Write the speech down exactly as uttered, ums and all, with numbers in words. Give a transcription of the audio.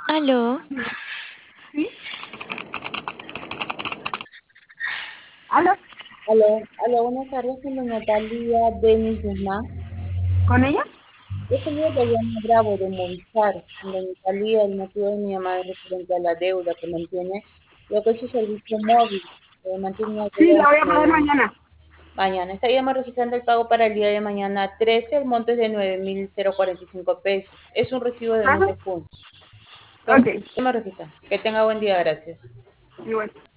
Aló, ¿Sí? ¿Aló? Aló, aló, buenas tardes, con doña Talía Denis Guzmán. ¿Con ella? Yo soy de Diana Bravo de Movistar. Doña Talía, el motivo de mi llamada es referente a la deuda que mantiene lo que es su servicio móvil. Eh, mantiene una Sí, deuda la voy a pagar de mañana. mañana. Estaríamos registrando el pago para el día de mañana trece. El monto es de nueve mil cuarenta y cinco pesos. Es un recibo del mes ¿Ajá? de junio. Entonces, Ok, me registra. Que tenga buen día, gracias. igual.